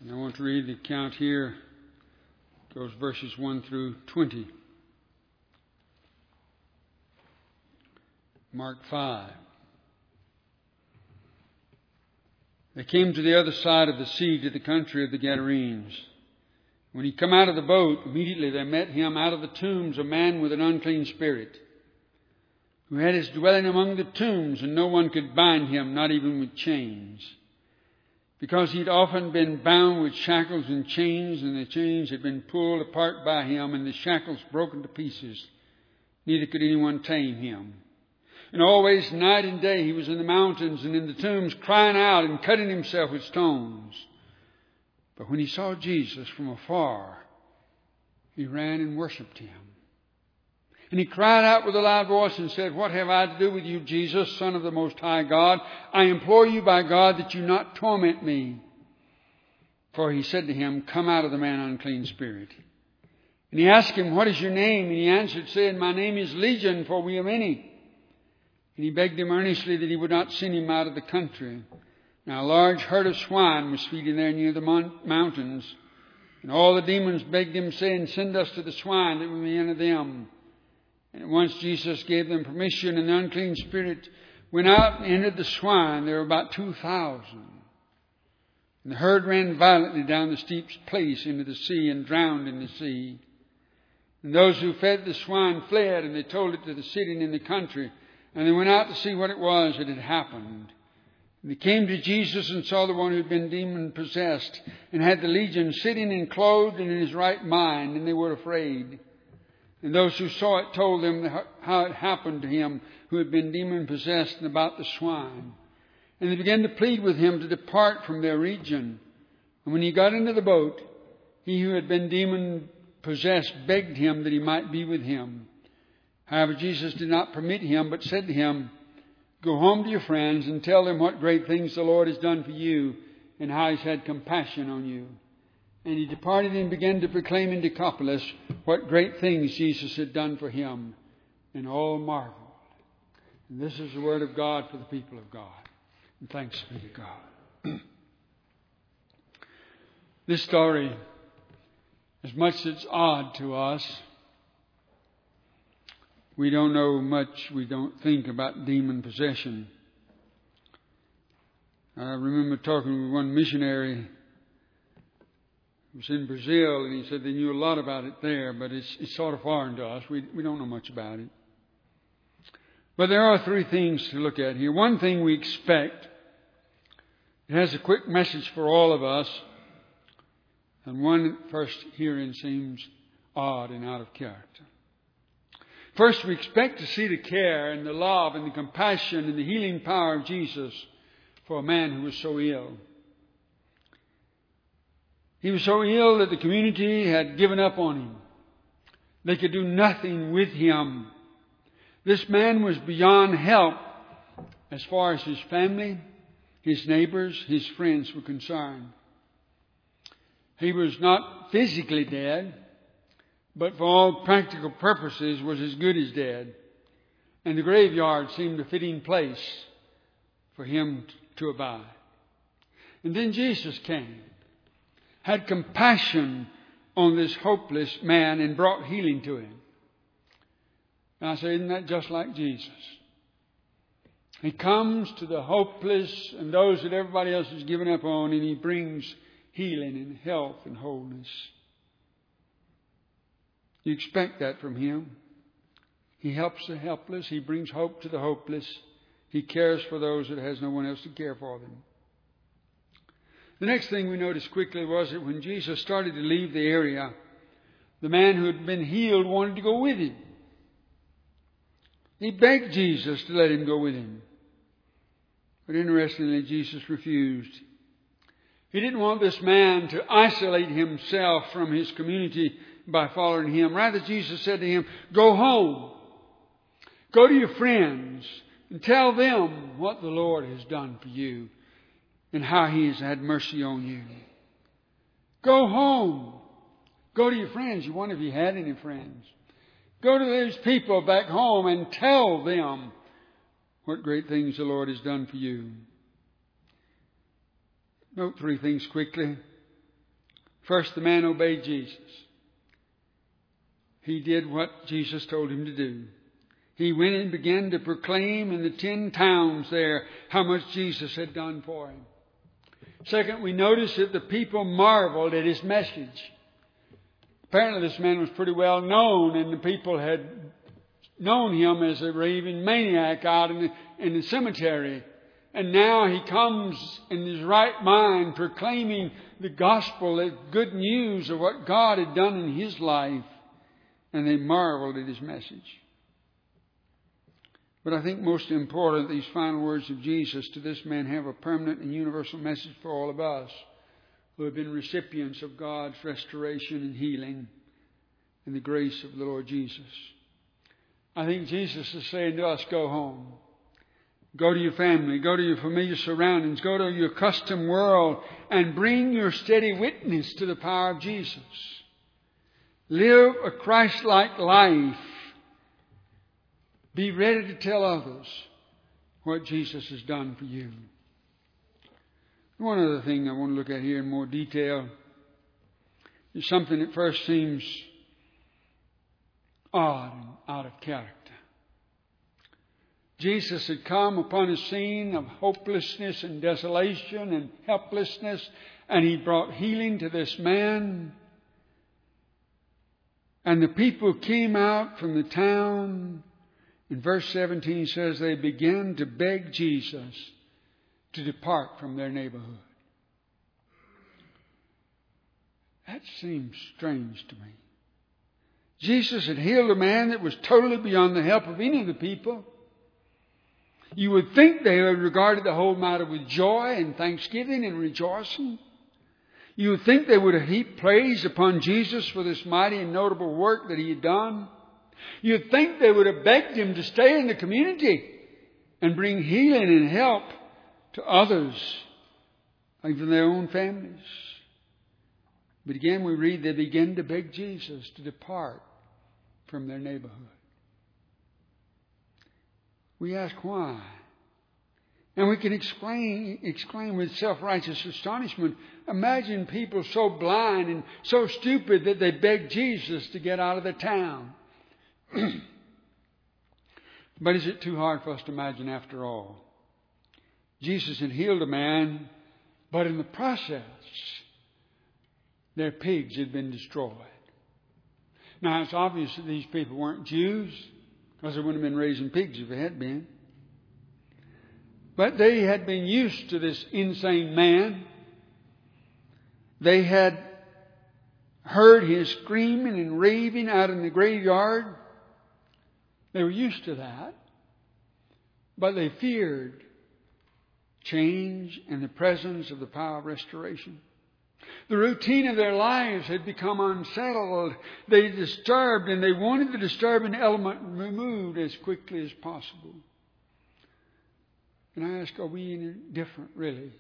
I want to read the account here, those verses 1 through 20. Mark 5. They came to the other side of the sea, to the country of the Gadarenes. When he come out of the boat, immediately there met him out of the tombs a man with an unclean spirit, who had his dwelling among the tombs, and no one could bind him, not even with chains, because he'd often been bound with shackles and chains, and the chains had been pulled apart by him, and the shackles broken to pieces. Neither could anyone tame him. And always, night and day, he was in the mountains and in the tombs, crying out and cutting himself with stones. But when he saw Jesus from afar, he ran and worshipped him. And he cried out with a loud voice and said, "What have I to do with you, Jesus, Son of the Most High God? I implore you by God that you not torment me." For he said to him, "Come out of the man, unclean spirit." And he asked him, "What is your name?" And he answered, saying, "My name is Legion, for we are many." And he begged him earnestly that he would not send him out of the country. Now a large herd of swine was feeding there near the mountains. And all the demons begged him, saying, "Send us to the swine, that we may enter them." And at once Jesus gave them permission, and the unclean spirit went out and entered the swine. There were about 2,000. And the herd ran violently down the steep place into the sea and drowned in the sea. And those who fed the swine fled, and they told it to the city in the country. And they went out to see what it was that had happened. And they came to Jesus and saw the one who had been demon-possessed and had the legion sitting and clothed and in his right mind, and they were afraid. And those who saw it told them how it happened to him who had been demon-possessed and about the swine. And they began to plead with him to depart from their region. And when he got into the boat, he who had been demon-possessed begged him that he might be with him. However, Jesus did not permit him, but said to him, "Go home to your friends and tell them what great things the Lord has done for you and how he's had compassion on you." And he departed and began to proclaim in Decapolis what great things Jesus had done for him. And all marveled. And this is the word of God for the people of God. And thanks be to God. This story, as much as it's odd to us, we don't know much, we don't think about demon possession. I remember talking with one missionary who was in Brazil, and he said they knew a lot about it there, but it's sort of foreign to us. We don't know much about it. But there are three things to look at here. One thing we expect. It has a quick message for all of us. And one at first hearing seems odd and out of character. First, we expect to see the care and the love and the compassion and the healing power of Jesus for a man who was so ill. He was so ill that the community had given up on him. They could do nothing with him. This man was beyond help as far as his family, his neighbors, his friends were concerned. He was not physically dead, but for all practical purposes was as good as dead. And the graveyard seemed a fitting place for him to abide. And then Jesus came, had compassion on this hopeless man, and brought healing to him. And I say, isn't that just like Jesus? He comes to the hopeless and those that everybody else has given up on, and he brings healing and health and wholeness. You expect that from him. He helps the helpless. He brings hope to the hopeless. He cares for those that has no one else to care for them. The next thing we noticed quickly was that when Jesus started to leave the area, the man who had been healed wanted to go with him. He begged Jesus to let him go with him. But interestingly, Jesus refused. He didn't want this man to isolate himself from his community by following him. Rather, Jesus said to him, "Go home. Go to your friends and tell them what the Lord has done for you and how he has had mercy on you." Go home. Go to your friends. You wonder if you had any friends. Go to those people back home and tell them what great things the Lord has done for you. Note three things quickly. First, the man obeyed Jesus. He did what Jesus told him to do. He went and began to proclaim in the 10 towns there how much Jesus had done for him. Second, we notice that the people marveled at his message. Apparently this man was pretty well known, and the people had known him as a raving maniac out in the cemetery. And now he comes in his right mind proclaiming the gospel, the good news of what God had done in his life. And they marveled at his message. But I think most important, these final words of Jesus to this man have a permanent and universal message for all of us who have been recipients of God's restoration and healing and the grace of the Lord Jesus. I think Jesus is saying to us, go home. Go to your family. Go to your familiar surroundings. Go to your custom world and bring your steady witness to the power of Jesus. Live a Christ-like life. Be ready to tell others what Jesus has done for you. One other thing I want to look at here in more detail is something that first seems odd and out of character. Jesus had come upon a scene of hopelessness and desolation and helplessness, and he brought healing to this man. And the people came out from the town. In verse 17 says they began to beg Jesus to depart from their neighborhood. That seems strange to me. Jesus had healed a man that was totally beyond the help of any of the people. You would think they had regarded the whole matter with joy and thanksgiving and rejoicing. You would think they would have heaped praise upon Jesus for this mighty and notable work that he had done. You'd think they would have begged him to stay in the community and bring healing and help to others, even their own families. But again, we read they began to beg Jesus to depart from their neighborhood. We ask why. And we can exclaim with self-righteous astonishment, imagine people so blind and so stupid that they beg Jesus to get out of the town. But is it too hard for us to imagine after all? Jesus had healed a man, but in the process, their pigs had been destroyed. Now, it's obvious that these people weren't Jews, because they wouldn't have been raising pigs if they had been. But they had been used to this insane man. They had heard his screaming and raving out in the graveyard. They were used to that. But they feared change and the presence of the power of restoration. The routine of their lives had become unsettled. They disturbed, and they wanted the disturbing element removed as quickly as possible. And I ask, are we any different, really?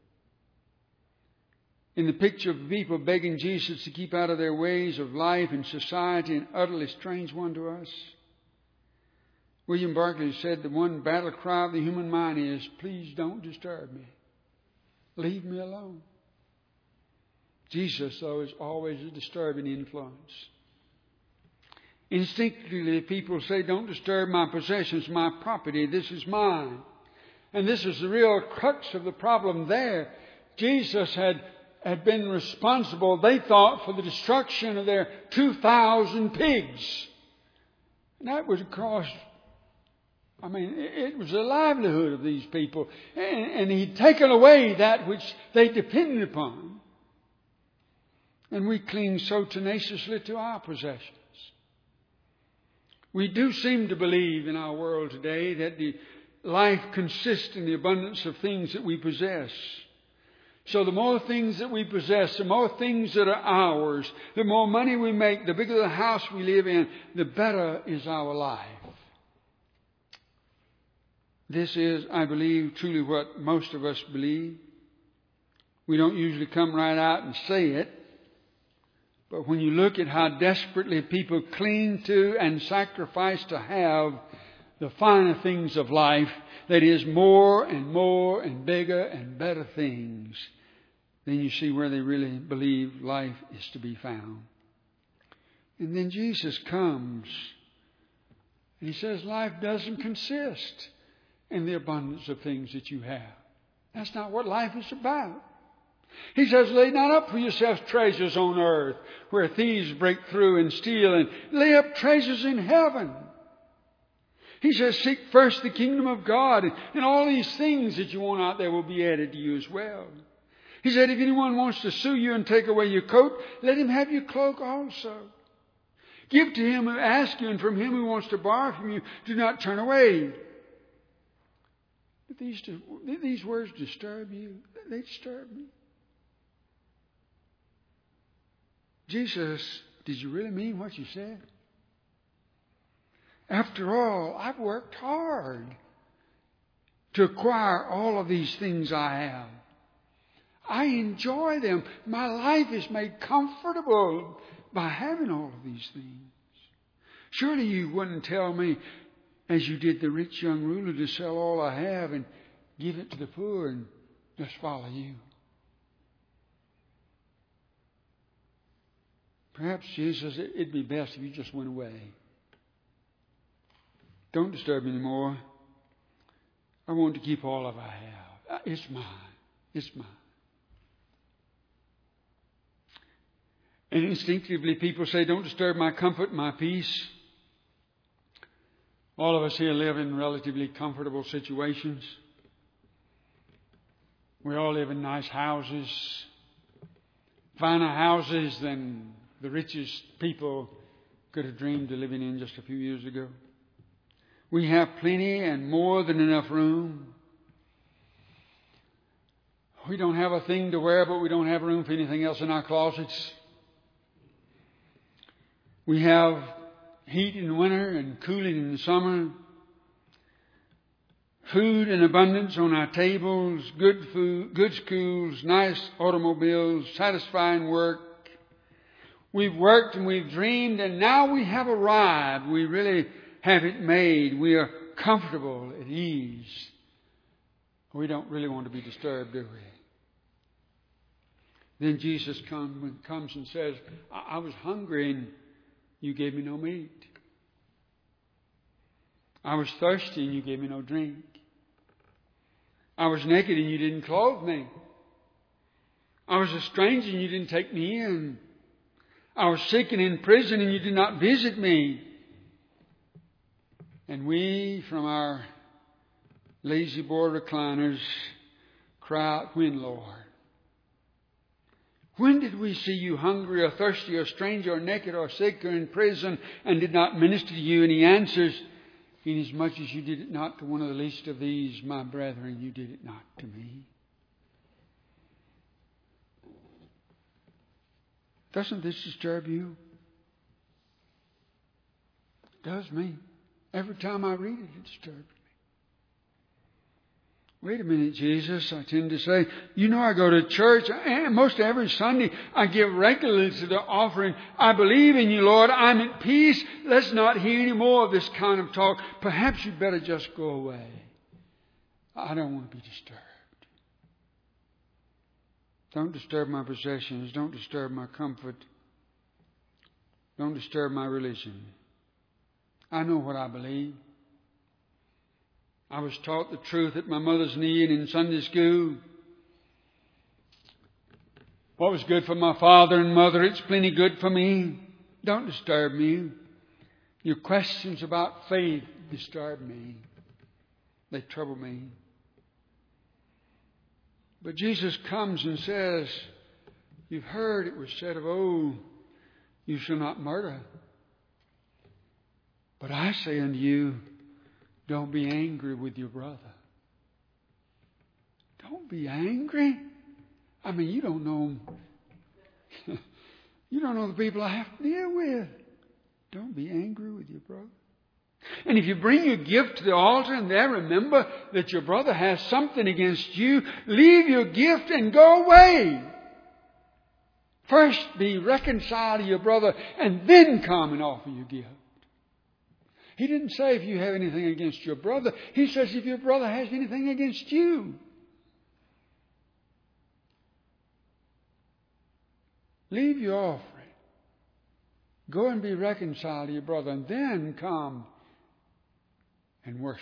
In the picture of people begging Jesus to keep out of their ways of life and society, an utterly strange one to us. William Barclay said the one battle cry of the human mind is, please don't disturb me. Leave me alone. Jesus, though, is always a disturbing influence. Instinctively, people say, don't disturb my possessions, my property. This is mine. And this is the real crux of the problem there. Jesus had been responsible, they thought, for the destruction of their 2,000 pigs. And that would cost, it was the livelihood of these people. And he'd taken away that which they depended upon. And we cling so tenaciously to our possessions. We do seem to believe in our world today that the life consists in the abundance of things that we possess. So the more things that we possess, the more things that are ours, the more money we make, the bigger the house we live in, the better is our life. This is, I believe, truly what most of us believe. We don't usually come right out and say it. But when you look at how desperately people cling to and sacrifice to have the finer things of life, that is more and more and bigger and better things, then you see where they really believe life is to be found. And then Jesus comes and He says life doesn't consist in the abundance of things that you have. That's not what life is about. He says, lay not up for yourselves treasures on earth where thieves break through and steal, and lay up treasures in heaven. He says, seek first the kingdom of God, and all these things that you want out there will be added to you as well. He said, if anyone wants to sue you and take away your coat, let him have your cloak also. Give to him who asks you, and from him who wants to borrow from you, do not turn away. But these words disturb you. They disturb me. Jesus, did you really mean what you said? After all, I've worked hard to acquire all of these things I have. I enjoy them. My life is made comfortable by having all of these things. Surely you wouldn't tell me, as you did the rich young ruler, to sell all I have and give it to the poor and just follow you. Perhaps, Jesus, it'd be best if you just went away. Don't disturb me anymore. I want to keep all of I have. It's mine. It's mine. And instinctively people say, don't disturb my comfort, my peace. All of us here live in relatively comfortable situations. We all live in nice houses, finer houses than the richest people could have dreamed of living in just a few years ago. We have plenty and more than enough room. We don't have a thing to wear, but we don't have room for anything else in our closets. We have heat in winter and cooling in the summer. Food in abundance on our tables, good food, good schools, nice automobiles, satisfying work. We've worked and we've dreamed, and now we have arrived. We really have it made. We are comfortable, at ease. We don't really want to be disturbed, do we? Then Jesus comes and says, I was hungry and you gave me no meat. I was thirsty and you gave me no drink. I was naked and you didn't clothe me. I was a stranger and you didn't take me in. I was sick and in prison and you did not visit me. And we, from our lazy boy recliners, cry out, when, Lord? When did we see you hungry or thirsty or stranger or naked or sick or in prison and did not minister to you? And He answers, inasmuch as you did it not to one of the least of these, my brethren, you did it not to me. Doesn't this disturb you? It does me. Every time I read it, it disturbs me. Wait a minute, Jesus, I tend to say, you know I go to church, and most every Sunday I give regularly to the offering. I believe in you, Lord. I'm at peace. Let's not hear any more of this kind of talk. Perhaps you'd better just go away. I don't want to be disturbed. Don't disturb my possessions. Don't disturb my comfort. Don't disturb my religion. I know what I believe. I was taught the truth at my mother's knee and in Sunday school. What was good for my father and mother, it's plenty good for me. Don't disturb me. Your questions about faith disturb me. They trouble me. But Jesus comes and says, you've heard it was said of old, you shall not murder. But I say unto you, don't be angry with your brother. Don't be angry. I mean, you don't know the people I have to deal with. Don't be angry with your brother. And if you bring your gift to the altar and there remember that your brother has something against you, leave your gift and go away. First be reconciled to your brother and then come and offer your gift. He didn't say if you have anything against your brother. He says if your brother has anything against you. Leave your offering. Go and be reconciled to your brother, and then come and worship.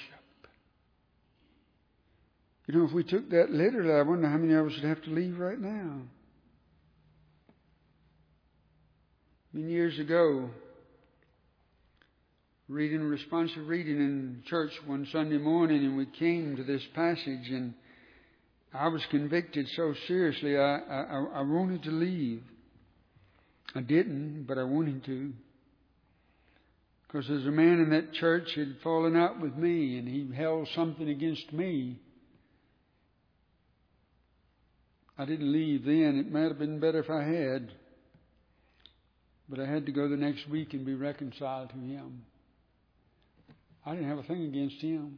You know, if we took that literally, I wonder how many of us would have to leave right now. Years ago, reading responsive reading in church one Sunday morning, and we came to this passage, and I was convicted so seriously I wanted to leave. I didn't, but I wanted to. Because there's a man in that church who had fallen out with me, and he held something against me. I didn't leave then. It might have been better if I had. But I had to go the next week and be reconciled to him. I didn't have a thing against him.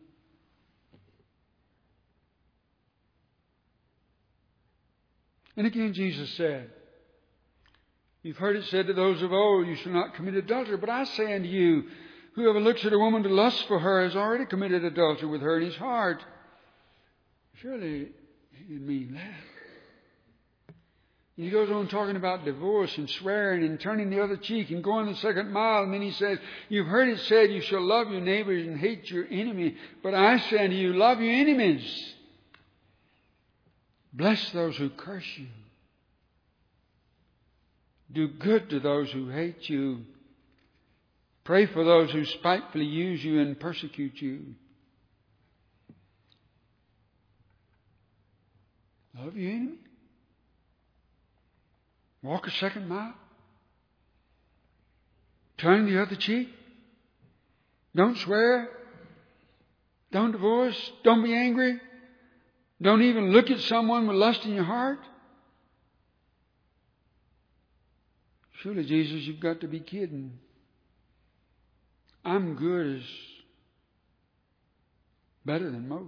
And again, Jesus said, you've heard it said to those of old, you shall not commit adultery. But I say unto you, whoever looks at a woman to lust for her has already committed adultery with her in his heart. Surely he didn't mean that. He goes on talking about divorce and swearing and turning the other cheek and going the second mile. And then he says, you've heard it said, you shall love your neighbors and hate your enemy. But I say unto you, love your enemies. Bless those who curse you. Do good to those who hate you. Pray for those who spitefully use you and persecute you. Love your enemy. Walk a second mile. Turn the other cheek. Don't swear. Don't divorce. Don't be angry. Don't even look at someone with lust in your heart. Surely, Jesus, you've got to be kidding. I'm good as better than most.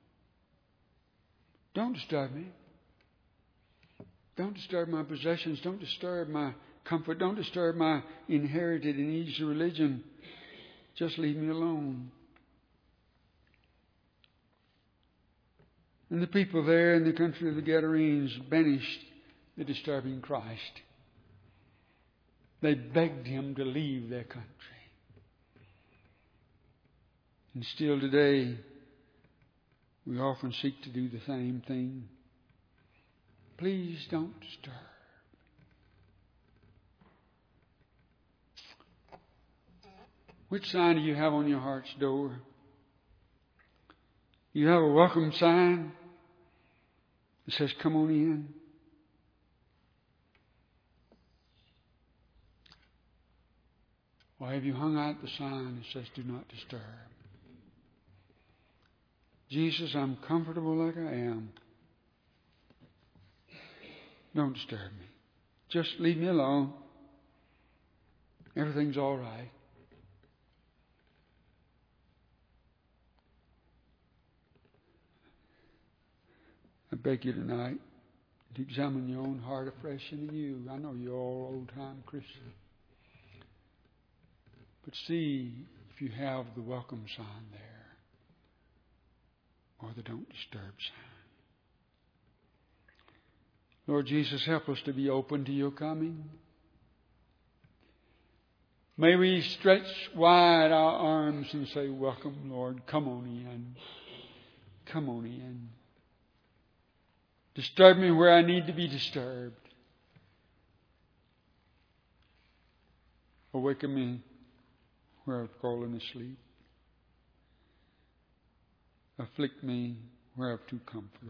Don't disturb me. Don't disturb my possessions. Don't disturb my comfort. Don't disturb my inherited and easy religion. Just leave me alone. And the people there in the country of the Gadarenes banished the disturbing Christ. They begged him to leave their country. And still today, we often seek to do the same thing. Please don't disturb. Which sign do you have on your heart's door? You have a welcome sign that says, come on in. Or have you hung out the sign that says, do not disturb? Jesus, I'm comfortable like I am. Don't disturb me. Just leave me alone. Everything's all right. I beg you tonight to examine your own heart afresh and anew. I know you're all old-time Christian. But see if you have the welcome sign there or the don't disturb sign. Lord Jesus, help us to be open to your coming. May we stretch wide our arms and say, welcome, Lord. Come on in. Come on in. Disturb me where I need to be disturbed. Awaken me where I've fallen asleep. Afflict me where I'm too comfortable.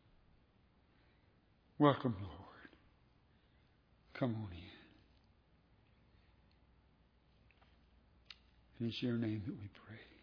Welcome, Lord. Come on in. It's your name that we pray.